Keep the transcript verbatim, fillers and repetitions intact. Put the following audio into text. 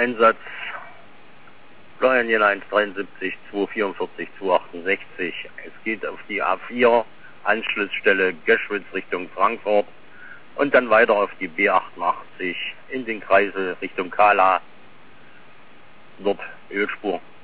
Einsatz Florian eins dreiundsiebzig, zweihundertvierundvierzig, zweihundertachtundsechzig. Es geht auf die A vier, Anschlussstelle Göschwitz Richtung Frankfurt und dann weiter auf die B achtundachtzig in den Kreisel Richtung Kala, dort Ölspur.